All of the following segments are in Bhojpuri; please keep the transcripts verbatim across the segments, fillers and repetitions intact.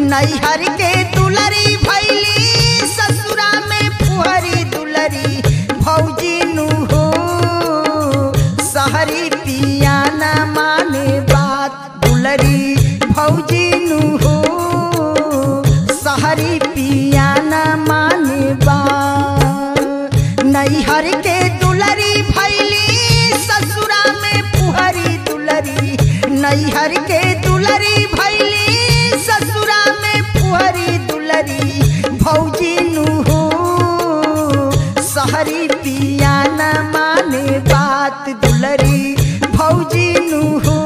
नैहर के दुलरी भैली ससुरा में फुहरी दुलरी भौजी नु हो सहरी पिया न माने बात दुलरी भौजी नु हो सहरी पिया न माने बात नैहर के दुलरी भैली ससुरा में फुहरी दुलरी नैहर के दुलरी भैली ससुरा में फुहरी दुलरी भौजी नु हो सहरी पिया न माने बात दुलरी भौजी नु हो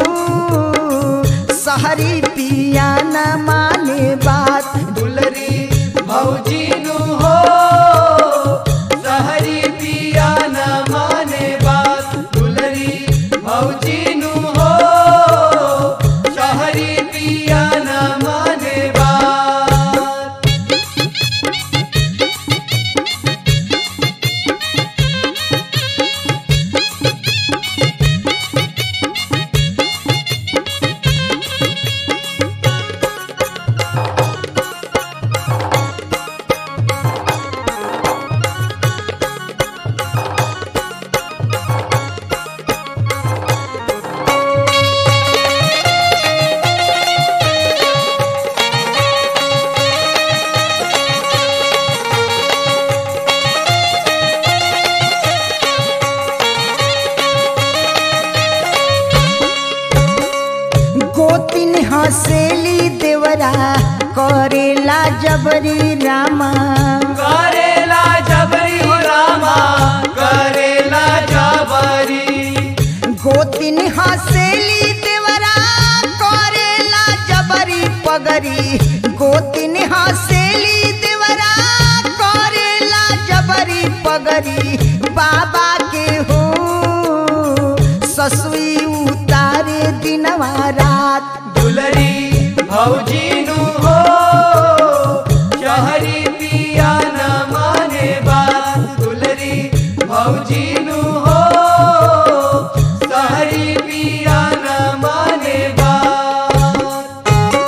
सहरी पिया न माने बात दुलरी भौजी नु हो सहरी पिया न माने बात दुलरी भौजी नु हो सहरी पिया न माने बात। गोतिन हसेली देवरा करेला जबरी रामा करेला जबरी हो रामा करेला जबरी गोतिन हसेली देवरा करेला जबरी पगरी गोतिन हसेली देवरा करेला जबरी पगरी बाबा के हो ससुई उतारे दिनवा रात दुलरी भौजी नु हो सहरी पिया न माने बात दुलरी भौजी नु हो सहरी पिया न माने बात।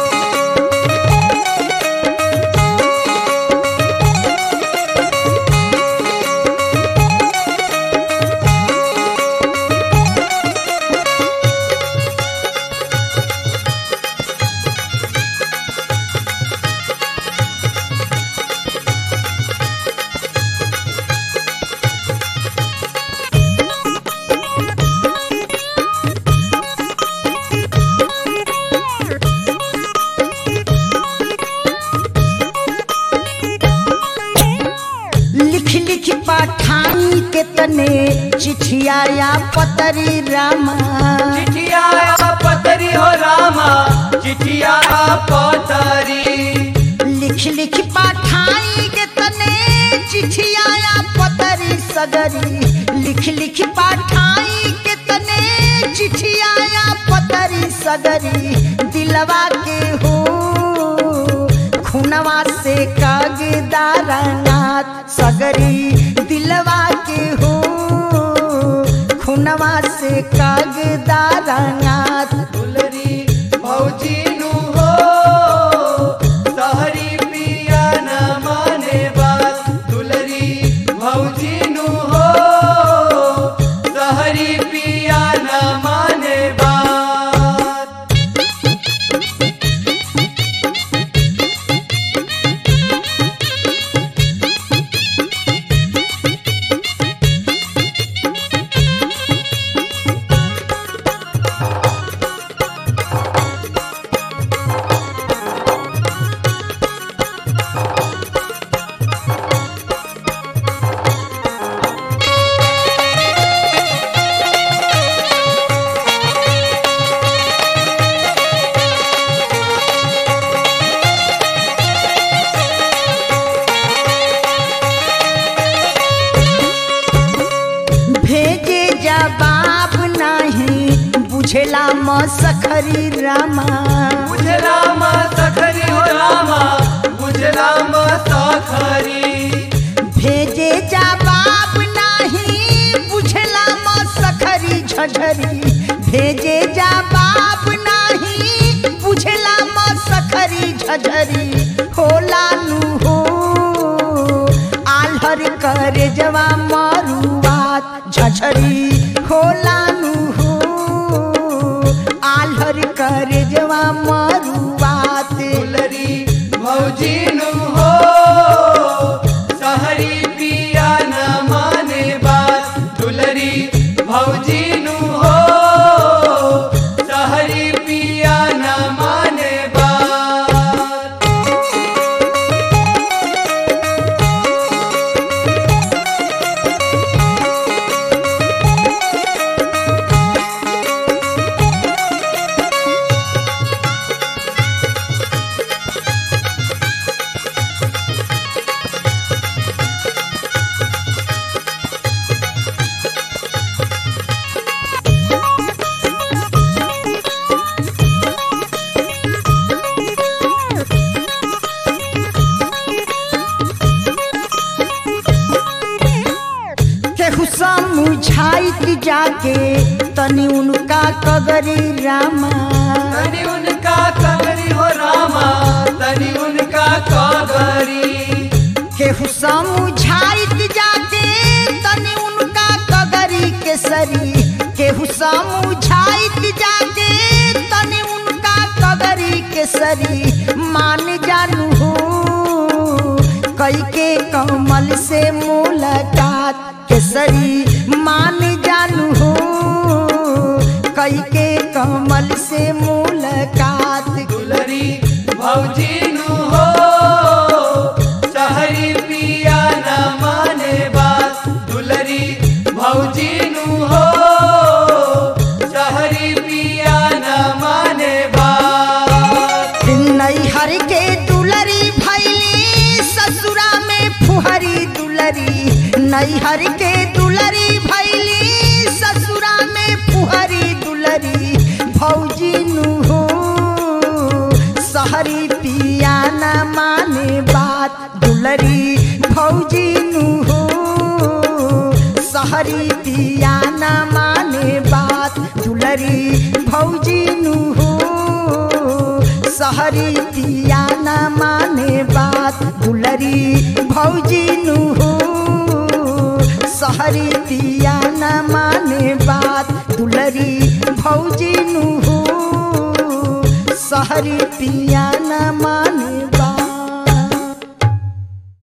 लिख लिख पाठानी के तने चिठिया या पतरी रामा चिठिया पतरी हो रामा चिठिया पतरी लिख लिख पाठाई के तने चिठिया या पतरी सगरी लिख लिख पाठाई के तने चिठिया या पतरी सगरी दिलवा के हो खुनवा से कागदारा नाथ सगरी दिलवा के हो खुनवा से कागदारा नाथ दुलरी भौजी नु हो सहरी पिया न माने बात दुलरी भौजी नु हो सहरी पिया न माने बात। भेजे जवाब नहीं बुझेला म सखरी रामा बुझला म सखरी हो रामा बुझला म सखरी भेजे जवाब नहीं बुझेला म सखरी झझरी भेजे जवाब नहीं बुझेला म सखरी झझरी होला नु हो आल्हर करे जवा मरुआत झझरी होला नु हो आल्हर करे जवा मरुआत दुलरी भौजी नु हो सहरी पिया न माने बात दुलरी भौजी नु हो सहरी पिया न माने बात केहू समझाइत जाके तनी उनका कगरी रामा तनी उनका कगरी हो रामा तनी उनका कगरी केहू समझाइत जाके तनी उनका कगरी केसरी केहू समझाइत जाके तनी उनका कगरी केसरी मान जानू हो कई के कमल से मुलाकात केसरी मान जानू हो कई के कमल से मुलाकात दुलरी भौजी नु हो सहरी पिया न माने बात दुलरी भौजी नु हो सहरी पिया न माने बात नैहर के दुलरी भैली ससुरा में फुहरी दुलरी नैहर के दुलरी भैली ससुरा में फुहरी दुलरी भौजी नु हो सहरी पिया न माने बात दुलरी भौजी नु हो सहरी पिया न माने बात दुलरी भौजी नु हो सहरी पिया न माने बात दुलरी भौजी नु हो सहरी पिया न माने बात दुलरी भौजी नु हो सहरी पिया न माने